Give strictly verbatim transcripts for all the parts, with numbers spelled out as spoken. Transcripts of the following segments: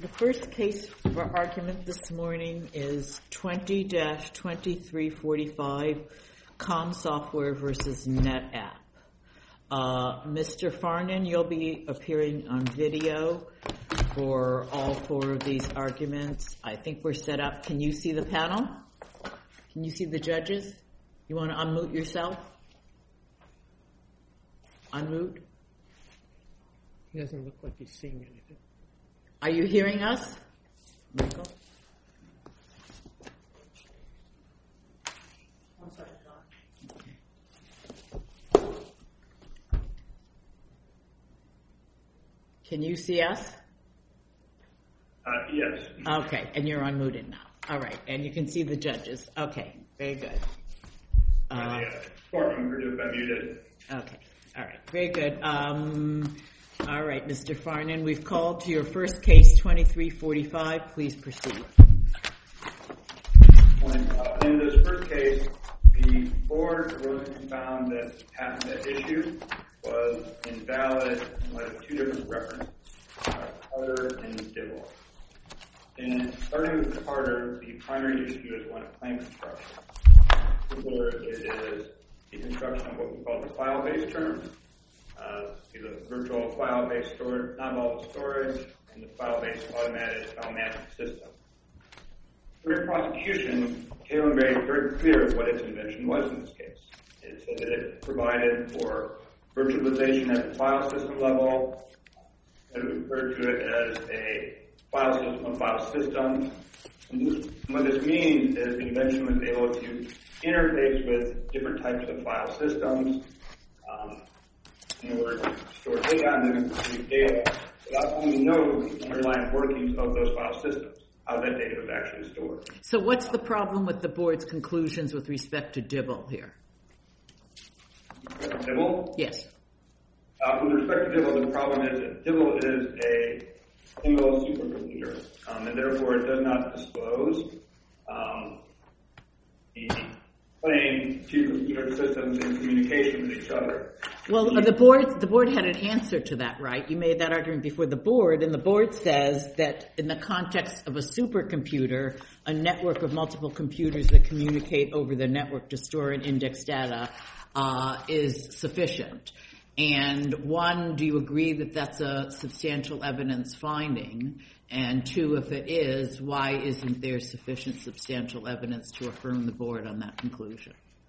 The first case for argument this morning is twenty dash twenty-three forty-five, ComSoftware versus NetApp. Uh, Mister Farnan, you'll be appearing on video for all four of these arguments. I think we're set up. Can you see the panel? Can you see the judges? You want to unmute yourself? Unmute? He doesn't look like he's seeing anything. Are you hearing us, Michael? One second, John. Can you see us? Uh, yes. Okay, and you're unmuted now. All right, and you can see the judges. Okay, very good. Uh, the uh, courtroom group have been muted. Okay, all right, very good. Um, all right, Mister Farnan, we've called to your first case, twenty-three forty-five. Please proceed. When, uh, in this first case, the board found that the patent at issue was invalid in light of two different references, uh, Carter and Dibble. And starting with Carter, the primary issue is one of claim construction. Particular, it is the construction of what we call the file-based terms, uh, the virtual file-based storage, non-volatile storage, and the file-based automated file management system. During prosecution, Kalin made very clear what its invention was in this case. It said that it provided for virtualization at the file system level. It referred to it as a file system of file systems. And this, what this means is the invention was able to interface with different types of file systems um, in order to store data and then retrieve data without having to know the underlying workings of those file systems, how that data was actually stored. So what's the problem with the board's conclusions with respect to Dibble here? Dibble? Yes. Uh, with respect to Dibble, the problem is that Dibble is a single supercomputer, um, and therefore it does not disclose um, the claim to computer systems in communication with each other. Well, the board the board had an answer to that, right? You made that argument before the board, and the board says that in the context of a supercomputer, a network of multiple computers that communicate over the network to store and index data uh, is sufficient. And one, do you agree that that's a substantial evidence finding? And two, if it is, why isn't there sufficient substantial evidence to affirm the board on that conclusion?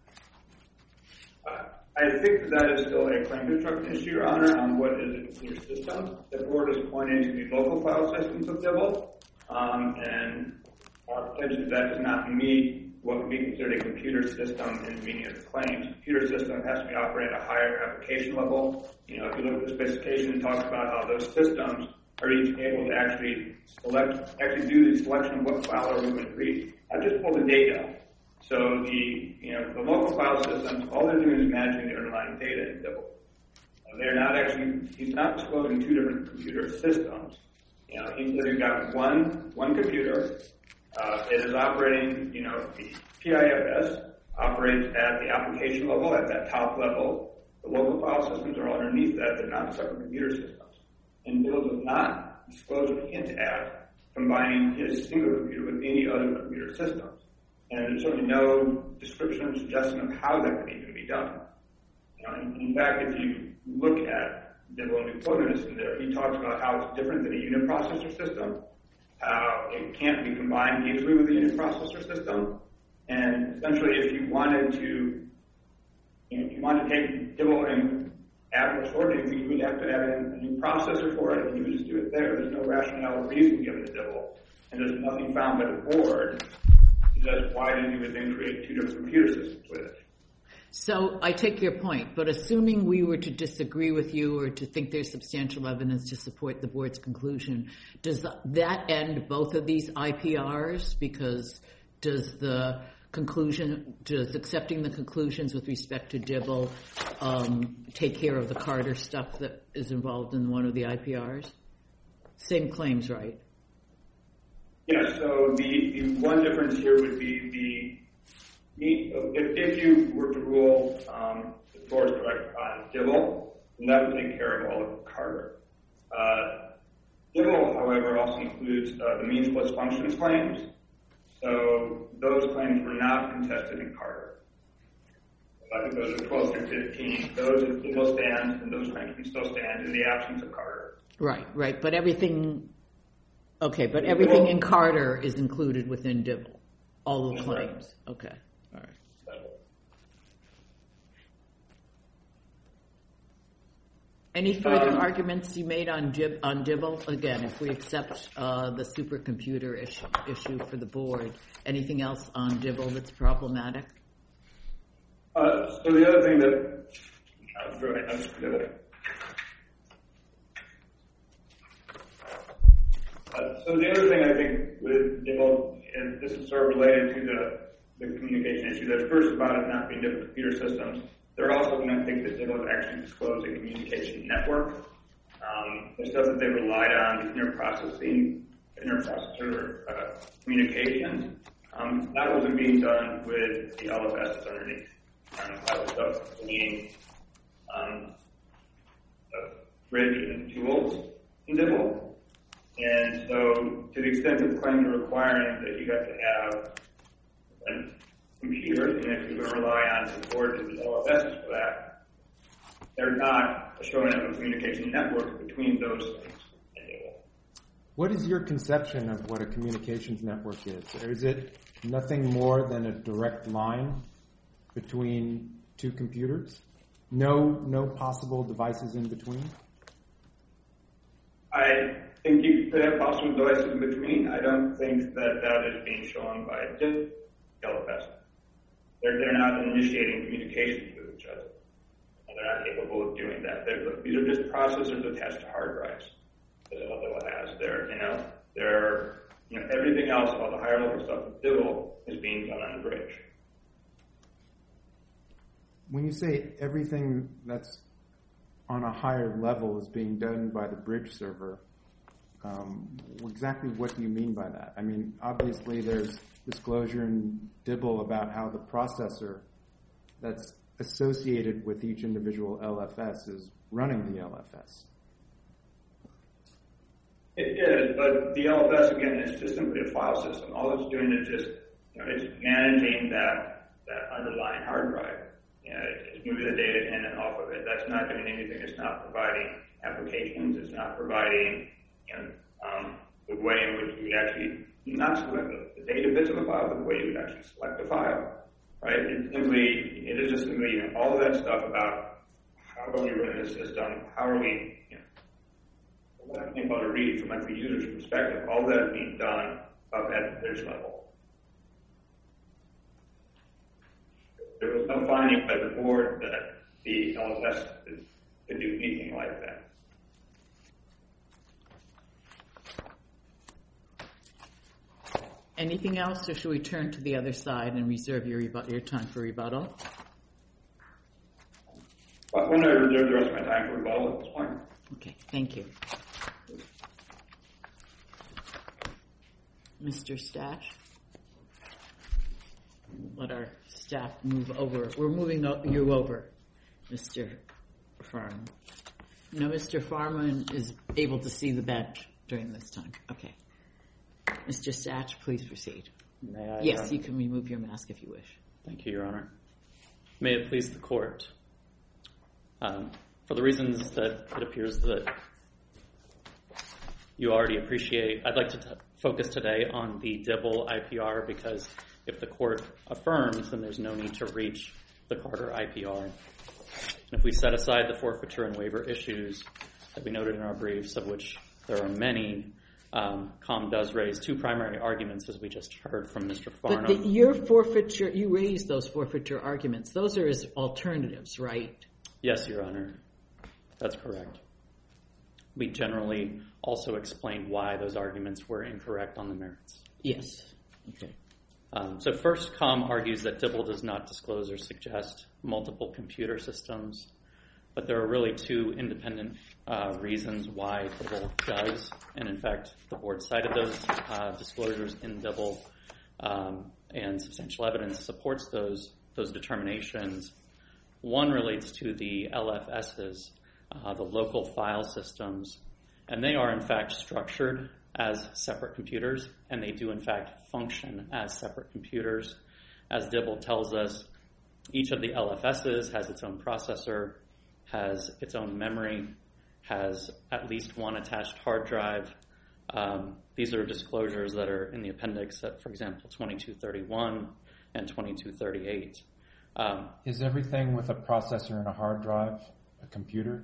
Uh, I think that that is still a claim construction issue, Your Honor, on what is a computer system. The board is pointing to the local file systems of Dibble, um, and our contention that does not meet what would be considered a computer system in the meaning of the claims. Computer system has to be operated at a higher application level. You know, if you look at the specification, it talks about how those systems are each able to actually select, actually do the selection of what file are we going to read, not just pull the data. So the, you know, the local file systems, all they're doing is managing the underlying data in Dibble. Uh, they're not actually, he's not disclosing two different computer systems. You know, he says he's got one, one computer. Uh, it is operating, you know, the P I F S operates at the application level, at that top level. The local file systems are underneath that. They're not separate computer systems. And Bill does not disclose or hint at combining his single computer with any other computer systems. And there's certainly no description or suggestion of how that can even be done. You know, in, in fact, if you look at Dibble and we quoted this in there, he talks about how it's different than a unit processor system, how it can't be combined easily with a unit processor system. And essentially, if you wanted to, you know, if you wanted to take Dibble and add more storage, you would have to add in a new processor for it, and you would just do it there. There's no rationale or reason given to Dibble, and there's nothing found by the board to suggest why did you would then create two different computer systems with it. So I take your point, but assuming we were to disagree with you or to think there's substantial evidence to support the board's conclusion, does that end both of these I P Rs? Because does the conclusion, does accepting the conclusions with respect to Dibble um, take care of the Carter stuff that is involved in one of the I P Rs? Same claims, right? Yeah, so the, the one difference here would be the If, if you were to rule um, the board's correct on Dibble, then that would take care of all of Carter. Uh, Dibble, however, however, also includes uh, the means plus functions claims. So those claims were not contested in Carter. I think those are twelve through fifteen. Those still stand, and those claims can still stand in the absence of Carter. Right, right. But everything, okay, but everything in Carter is included within Dibble. All the claims. Okay, all right. Any further um, arguments you made on Gib, on Dibble? Again, if we accept uh, the supercomputer issue, issue for the board, anything else on Dibble that's problematic? Uh, so the other thing that I'll throw it, I'll just do it. Uh, so the other thing I think with Dibble, and this is sort of related to the, the communication issue, that's first about it not being different computer systems. They're also going to think that Dibble has actually disclosed a communication network. Um, the stuff that they relied on, the interprocessing, interprocessor uh, communications, um, that wasn't being done with the L F Ss underneath. Um, that was stuff between um, uh, bridge and tools in Dibble. And so to the extent that the claims are requiring that you have to have an computers, and if you're going to rely on support to the L F Ss for that, they're not showing up a communication network between those things. What is your conception of what a communications network is? Or is it nothing more than a direct line between two computers? No, no possible devices in between? I think you could have possible devices in between. I don't think that that is being shown by the L F S. They're, they're not initiating communications with each other. And they're not capable of doing that. They're, these are just processors attached to hard drives. That's all Dibble has. They're, you know, they're, you know, everything else, all the higher level stuff with Dibble is being done on the bridge. When you say everything that's on a higher level is being done by the bridge server, um, exactly what do you mean by that? I mean, obviously there's disclosure in Dibble about how the processor that's associated with each individual L F S is running the L F S. It is, but the L F S, again, is just simply a file system. All it's doing is just, you know, it's managing that, that underlying hard drive. You know, it's moving the data in and off of it. That's not doing anything. It's not providing applications. It's not providing, you know, um, the way in which you would actually not select the, the data bits of the file, but the way you would actually select the file, right? It's simply, it is just simply, you know, all of that stuff about how are we running the system, how are we, you know, what I think about a read from like the user's perspective, all of that is being done up at the bridge level. There was no finding by the board that the L F S could do anything like that. Anything else, or should we turn to the other side and reserve your rebu- your time for rebuttal? Well, I'm going to reserve the rest of my time for rebuttal at this point. Okay, thank you. Mister Stash? Let our staff move over. We're moving you over, Mister Farman. No, Mister Farman is able to see the bench during this time. Okay. Mister Satch, please proceed. May I? Yes, you can remove your mask if you wish. Thank you, Your Honor. May it please the Court. Um, for the reasons that it appears that you already appreciate, I'd like to t- focus today on the Dibble I P R because if the Court affirms, then there's no need to reach the Carter I P R. And if we set aside the forfeiture and waiver issues that we noted in our briefs, of which there are many, Um, COM does raise two primary arguments, as we just heard from Mister Farnham. But the, your forfeiture, you raised those forfeiture arguments. Those are as alternatives, right? Yes, Your Honor. That's correct. We generally also explained why those arguments were incorrect on the merits. Yes. Okay. Um, so first, COM argues that Dibble does not disclose or suggest multiple computer systems, but there are really two independent uh, reasons why Dibble does, and in fact, the Board cited those uh, disclosures in Dibble, um, and substantial evidence supports those those determinations. One relates to the L F Ss, uh, the local file systems, and they are in fact structured as separate computers, and they do in fact function as separate computers. As Dibble tells us, each of the L F Ss has its own processor, has its own memory, has at least one attached hard drive. Um, these are disclosures that are in the appendix at, for example, twenty-two thirty-one and twenty-two thirty-eight. Um, Is everything with a processor and a hard drive a computer?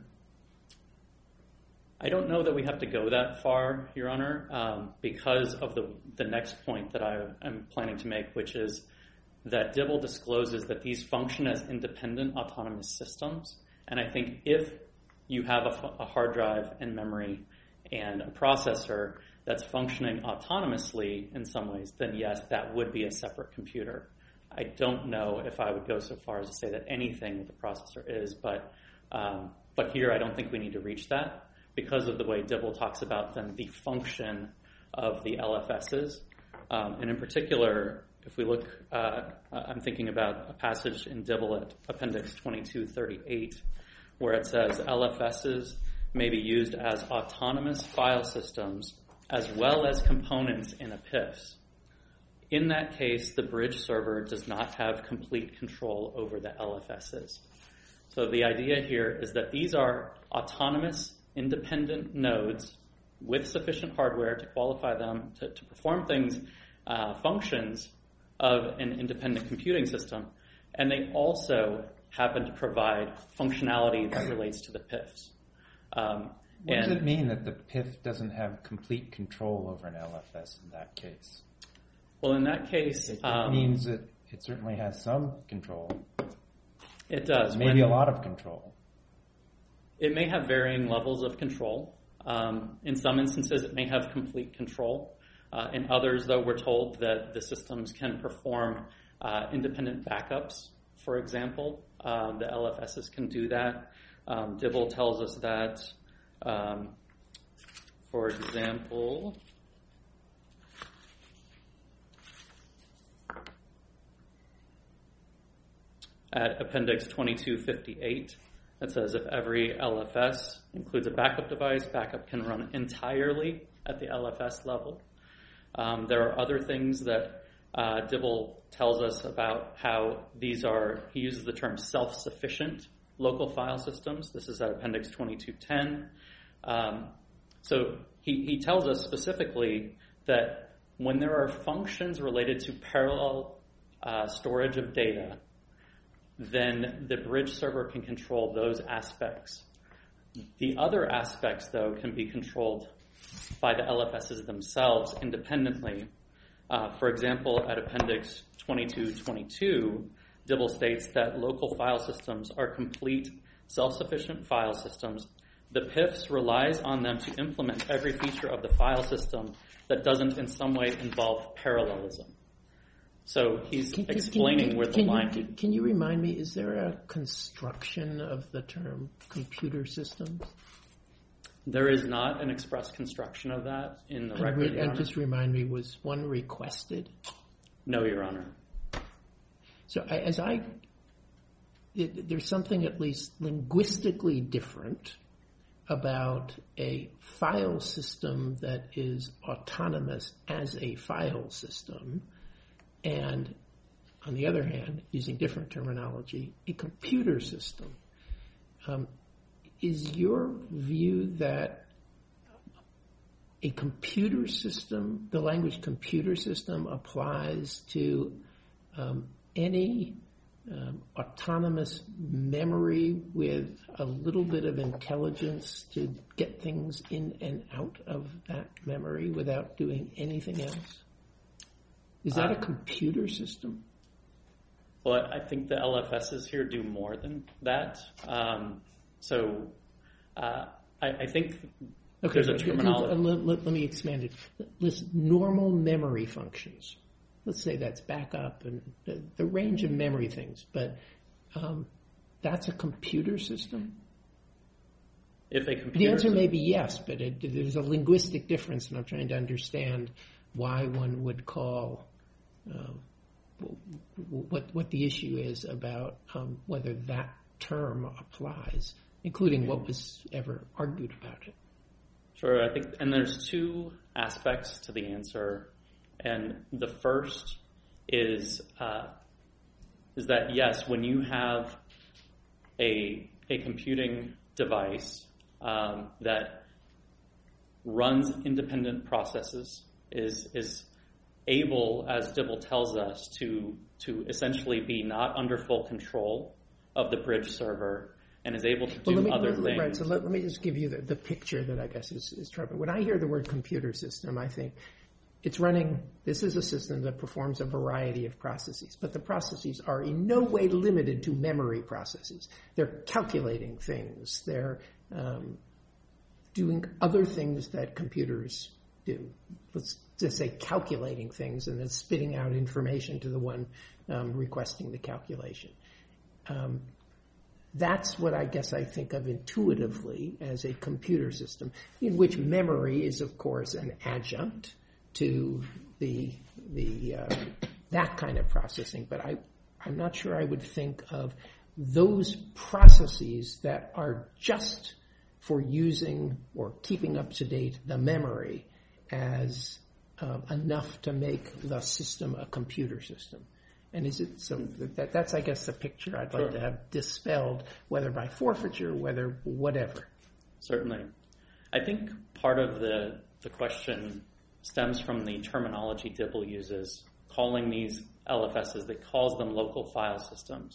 I don't know that we have to go that far, Your Honor, um, because of the, the next point that I am planning to make, which is that Dibble discloses that these function as independent autonomous systems. And I think if you have a, a hard drive and memory and a processor that's functioning autonomously in some ways, then yes, that would be a separate computer. I don't know if I would go so far as to say that anything with a processor is, but um, but here I don't think we need to reach that because of the way Dibble talks about then the function of the L F Ss. Um, and in particular, if we look, uh, I'm thinking about a passage in Dibble at Appendix twenty-two thirty-eight, where it says L F Ss may be used as autonomous file systems as well as components in a P I Fs. In that case, the bridge server does not have complete control over the L F Ss. So the idea here is that these are autonomous, independent nodes with sufficient hardware to qualify them to, to perform things, uh, functions of an independent computing system, and they also happen to provide functionality that relates to the P I Fs. Um, what and does it mean that the P I F doesn't have complete control over an L F S in that case? Well, in that case, It, it um, means that it certainly has some control, it does. maybe When- a lot of control. It may have varying levels of control. Um, in some instances, it may have complete control. Uh, in others, though, we're told that the systems can perform uh, independent backups, for example. Uh, the L F Ss can do that. Um, Dibble tells us that, um, for example, at Appendix twenty-two fifty-eight, it says if every L F S includes a backup device, backup can run entirely at the L F S level. Um, there are other things that uh, Dibble tells us about how these are, he uses the term self-sufficient local file systems. This is at Appendix twenty-two ten. Um, so he, he tells us specifically that when there are functions related to parallel uh, storage of data, then the bridge server can control those aspects. The other aspects, though, can be controlled by the L F Ss themselves independently. Uh, for example, at Appendix twenty-two twenty-two, Dibble states that local file systems are complete, self-sufficient file systems. The P I Fs relies on them to implement every feature of the file system that doesn't in some way involve parallelism. So he's Can- can- explaining can- where the can you- line... Can you remind me, is there a construction of the term computer systems? There is not an express construction of that in the And record, re- Your and Honor. just remind me, was one requested? No, Your Honor. So I, as I, it, there's something at least linguistically different about a file system that is autonomous as a file system, and on the other hand, using different terminology, a computer system. Um, is your view that a computer system, the language computer system, applies to um, any um, autonomous memory with a little bit of intelligence to get things in and out of that memory without doing anything else? Is that Uh, a computer system? Well, I think the L F Ss here do more than that. Um, so uh, I, I think Okay, there's a let, terminology. let- let- let me expand it. Listen, normal memory functions. Let's say that's backup and the, the range of memory things, but um, that's a computer system? If a computer The answer sys- may be yes, but it, there's a linguistic difference, and I'm trying to understand why one would call um, what what the issue is about um, whether that term applies, including what was ever argued about it. Sure, I think, and there's two aspects to the answer, and the first is uh, is that yes, when you have a a computing device um, that runs independent processes, is is able, as Dibble tells us, to to essentially be not under full control of the bridge server, and is able to do well, me, other let, things. Right, so let, let me just give you the, the picture that I guess is, is troubling. When I hear the word computer system, I think it's running, this is a system that performs a variety of processes, but the processes are in no way limited to memory processes. They're calculating things. They're um, doing other things that computers do. Let's just say calculating things and then spitting out information to the one um, requesting the calculation. Um, That's what I guess I think of intuitively as a computer system, in which memory is, of course, an adjunct to the the uh, that kind of processing. But I, I'm not sure I would think of those processes that are just for using or keeping up to date the memory as um, enough to make the system a computer system. And is it so that that's, I guess, the picture I'd like Sure. to have dispelled, whether by forfeiture, whether whatever. Certainly. I think part of the, the question stems from the terminology Dibble uses, calling these L F Ss, that calls them local file systems.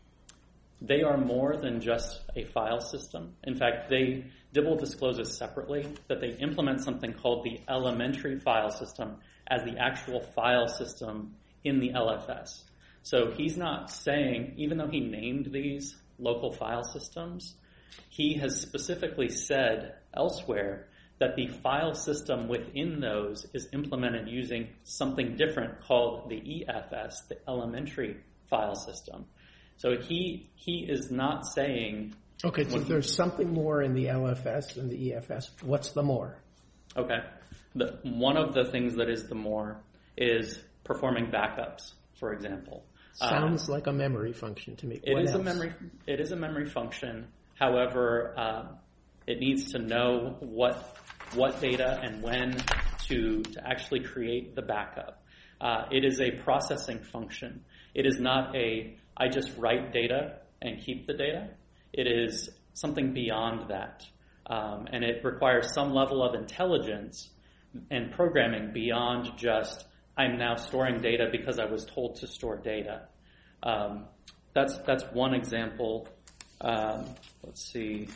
They are more than just a file system. In fact, they Dibble discloses separately that they implement something called the elementary file system as the actual file system in the L F S. So he's not saying, even though he named these local file systems, he has specifically said elsewhere that the file system within those is implemented using something different called the E F S, the elementary file system. So he he is not saying... Okay, so if there's something more in the L F S than the E F S, what's the more? Okay. The, one of the things that is the more is performing backups, for example. Sounds uh, like a memory function to me. It What is else? a memory. It is a memory function. However, uh, it needs to know what what data and when to to actually create the backup. Uh, it is a processing function. It is not a I just write data and keep the data. It is something beyond that, um, and it requires some level of intelligence and programming beyond just I'm now storing data because I was told to store data. Um, that's that's one example. Um, let's see.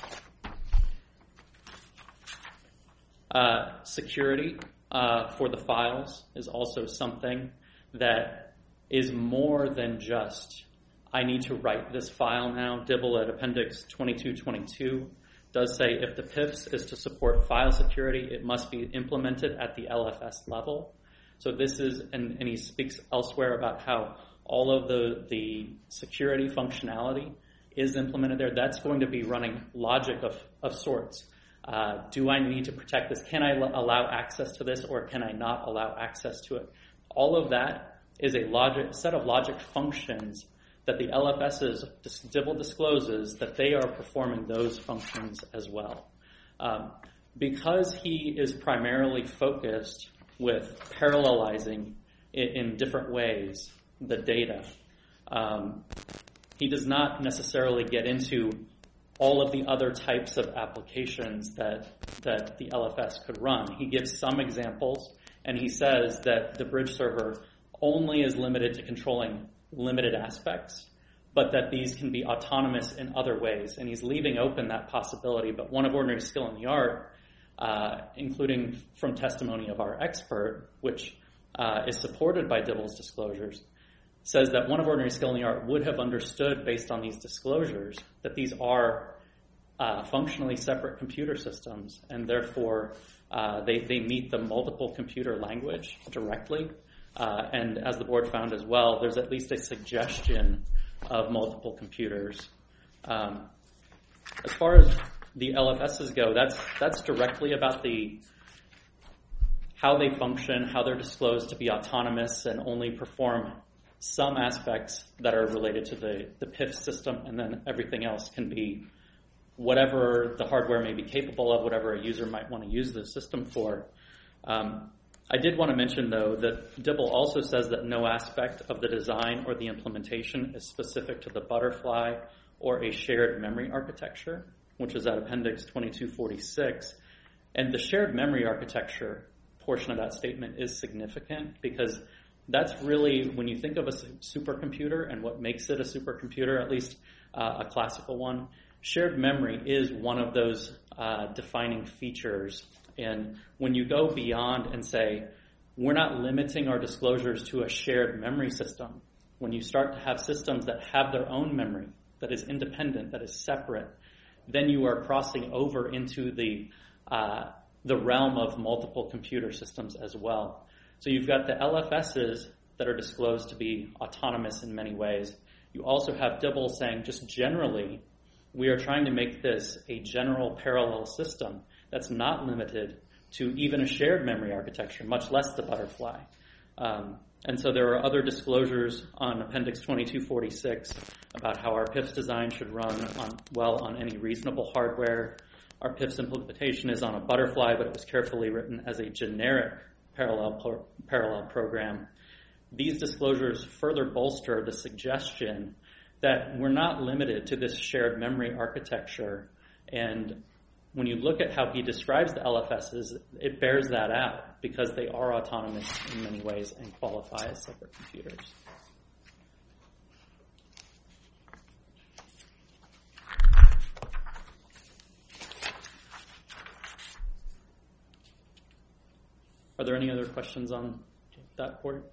Uh, security uh, for the files is also something that is more than just I need to write this file now. Dibble at Appendix twenty-two twenty-two does say if the P I Fs is to support file security, it must be implemented at the L F S level. So this is, and, and he speaks elsewhere about how all of the, the security functionality is implemented there. That's going to be running logic of, of sorts. Uh, do I need to protect this? Can I l- allow access to this, or can I not allow access to it? All of that is a logic set of logic functions that the L F Ss, Dibble discloses that they are performing those functions as well. Um, because he is primarily focused with parallelizing in, in different ways the data, um, he does not necessarily get into all of the other types of applications that that the L F S could run. He gives some examples, and he says that the bridge server only is limited to controlling limited aspects, but that these can be autonomous in other ways. And he's leaving open that possibility. But one of ordinary skill in the art, uh, including from testimony of our expert, which uh, is supported by Dibble's disclosures, says that one of ordinary skill in the art would have understood, based on these disclosures, that these are uh, functionally separate computer systems, and therefore uh, they, they meet the multiple computer language directly. Uh, and as the board found as well, there's at least a suggestion of multiple computers. Um, as far as the L F Ss go, that's that's directly about the how they function, how they're disclosed to be autonomous and only perform some aspects that are related to the, the P I F system, and then everything else can be whatever the hardware may be capable of, whatever a user might want to use the system for. Um, I did want to mention, though, that D I B L also says that no aspect of the design or the implementation is specific to the Butterfly or a shared memory architecture, which is at Appendix twenty-two forty-six. And the shared memory architecture portion of that statement is significant because that's really, when you think of a supercomputer and what makes it a supercomputer, at least uh, a classical one, shared memory is one of those uh, defining features. And when you go beyond and say, we're not limiting our disclosures to a shared memory system, when you start to have systems that have their own memory, that is independent, that is separate, then you are crossing over into the uh, the realm of multiple computer systems as well. So you've got the L F Ss that are disclosed to be autonomous in many ways. You also have D I B L saying just generally, we are trying to make this a general parallel system that's not limited to even a shared memory architecture, much less the Butterfly. Um, and so there are other disclosures on Appendix twenty-two forty-six about how our P I F's design should run on, well on any reasonable hardware. Our P I F's implementation is on a Butterfly, but it was carefully written as a generic parallel pro- parallel program. These disclosures further bolster the suggestion that we're not limited to this shared memory architecture. And when you look at how he describes the L F Ss, it bears that out because they are autonomous in many ways and qualify as separate computers. Are there any other questions on that point?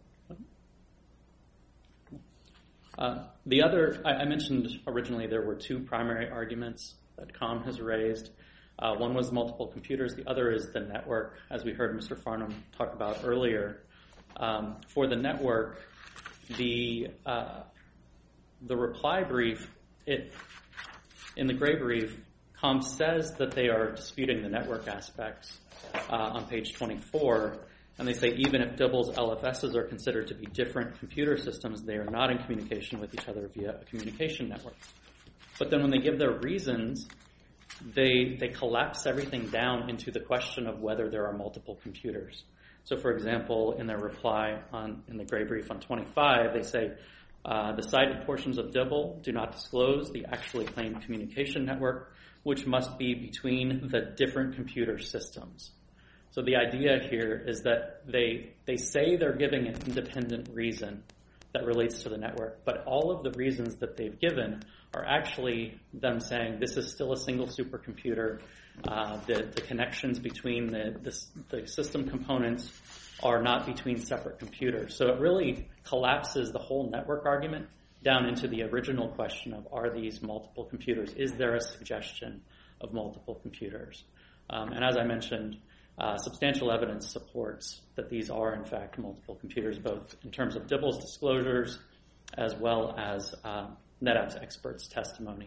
Uh, the other, I, I mentioned originally there were two primary arguments that COM has raised. Uh, one was multiple computers. The other is the network, as we heard Mister Farnham talk about earlier. Um, for the network, the uh, the reply brief, it in the gray brief, COM says that they are disputing the network aspects uh, on page twenty-four, and they say even if D I B L's L F Ss are considered to be different computer systems, they are not in communication with each other via a communication network. But then when they give their reasons, they they collapse everything down into the question of whether there are multiple computers. So, for example, in their reply on in the gray brief on twenty-five, they say uh, the cited portions of D I B L do not disclose the actually claimed communication network, which must be between the different computer systems. So the idea here is that they they say they're giving an independent reason that relates to the network, but all of the reasons that they've given are actually them saying this is still a single supercomputer. Uh, the, the connections between the, the, the system components are not between separate computers. So it really collapses the whole network argument down into the original question of are these multiple computers? Is there a suggestion of multiple computers? Um, and as I mentioned, uh, substantial evidence supports that these are in fact multiple computers, both in terms of D I B L's disclosures as well as uh, NetApp's experts' testimony.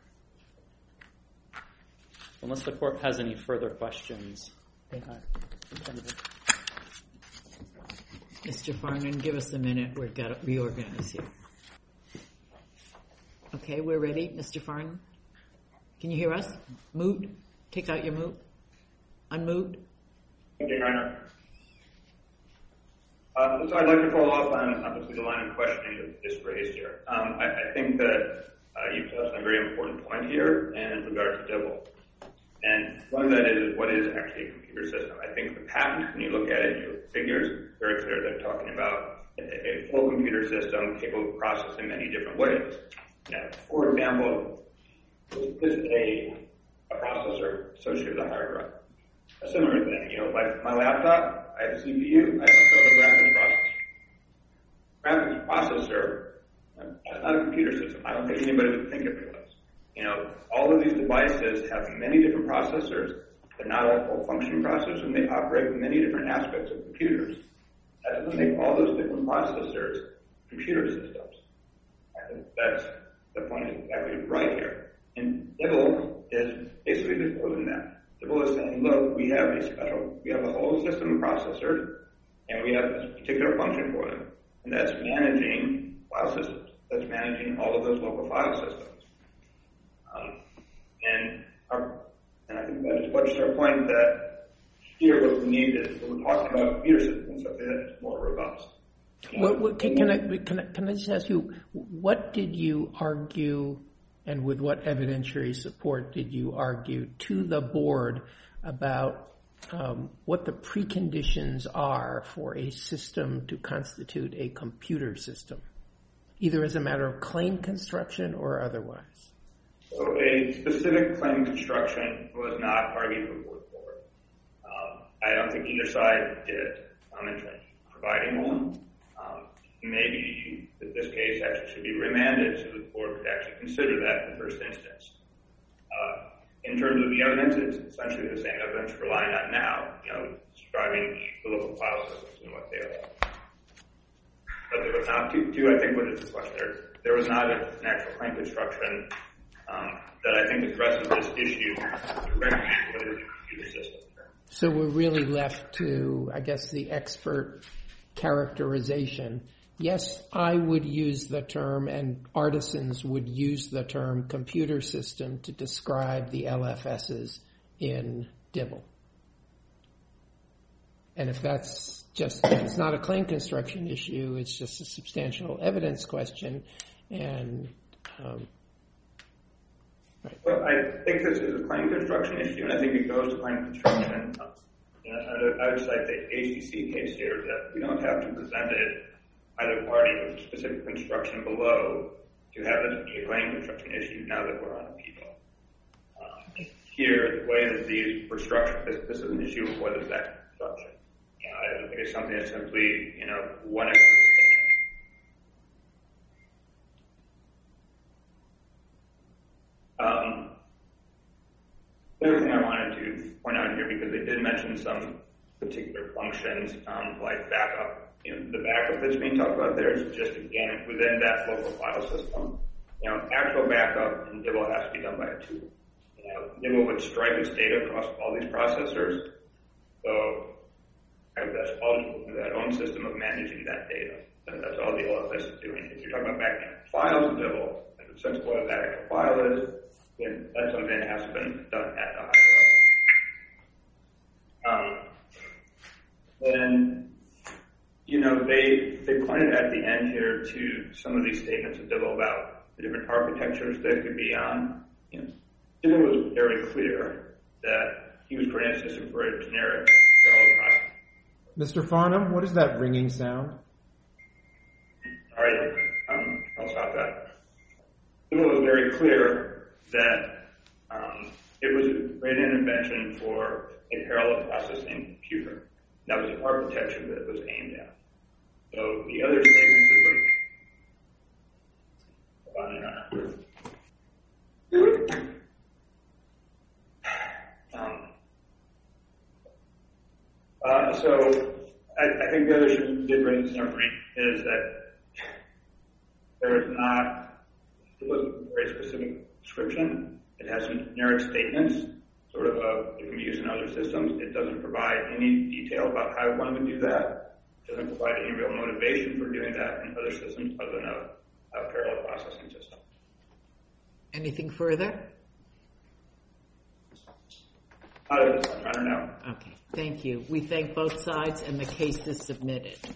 Unless the court has any further questions. Mister Farnham, give us a minute. We've got to reorganize here. Okay, we're ready. Mister Farnham, can you hear us? Mute. Take out your mute. Unmute. Thank you, Your Honor. Uh, so I'd like to follow up on obviously the line of questioning that just raised here. Um, I, I think that uh, you've touched on a very important point here in regard to D I B L. And one of that is what is actually a computer system. I think the patent, when you look at it, you look at figures, very clear they're talking about a, a full computer system capable of processing many different ways. Now, for example, this is a, a processor associated with a hard drive. A similar thing, you know, like my laptop, I have a C P U, I have a graphics processor. Graphics processor, that's not a computer system. I don't think anybody would think of it was. You know, all of these devices have many different processors. They're not all full functioning processors, and they operate with many different aspects of computers. That doesn't make all those different processors computer systems. I think that's the point is exactly right here. And D I B L is basically disclosing that. D I B L is saying, look, we have a special, we have a whole system of processors, and we have this particular function for them, and that's managing file systems. That's managing all of those local file systems. Um, And our, and I think that is what's our point that here what we need is we're talking about computer systems, something that's more robust. What, what, can, can, I, can, I, can I just ask you, what did you argue, and with what evidentiary support did you argue to the board about um, what the preconditions are for a system to constitute a computer system, either as a matter of claim construction or otherwise? So a specific claim construction was not argued before the board. Um, I don't think either side did um, in terms of providing one. Um, maybe in this case actually should be remanded so the board could actually consider that in the first instance. Uh, in terms of the evidence, it's essentially the same evidence we're relying on now, you know, describing the local file systems and what they are. But there was not, to, to I think what is the question there, there was not an actual claim construction um, that I think addresses this issue directly with the computer system. So we're really left to, I guess, the expert characterization. Yes, I would use the term, and artisans would use the term computer system to describe the L F Ss in Dibble. And if that's just, if it's not a claim construction issue, it's just a substantial evidence question. And um, right. Well, I think this is a claim construction issue, and I think it goes to claim construction. You know, I would cite the H T C case here that we don't have to present it either party with specific construction below to have this be a claim construction issue now that we're on appeal. Um, here, the way that these were structured, this, this is an issue of what is that construction. You know, I don't think it's something that's simply, you know, one is. Um, the other thing I wanted to point out here, because they did mention some particular functions, um, like backup. You know, the backup that's being talked about there is just, again, within that local file system. You know, actual backup in Dibble has to be done by a tool. You know, Dibble would stripe its data across all these processors. So that's all that own system of managing that data. And that's all the L F S is doing. If you're talking about backing up files in Dibble, and the sense of what that actual file is, then that's something that has been done at a higher level. Um, then, you know, they they pointed at the end here to some of these statements of Dibble about the different architectures that could be on. You know, Dibble was very clear that he was creating a system for a generic parallel process. Mister Farnham, what is that ringing sound? Sorry, um, I'll stop that. Dibble was very clear that um, it was a great invention for a parallel processing computer. That was the architecture that it was aimed at. So the other statements that were um, uh, so I, I think the other issue we did raise in our brief is that there is not, it wasn't a very specific description. It has some generic statements, sort of uh, it can be used in other systems. It doesn't provide any detail about how one would do that. It doesn't provide any real motivation for doing that in other systems other than a, a parallel processing system. Anything further? Not at this time, I don't know. Okay, thank you. We thank both sides, and the case is submitted.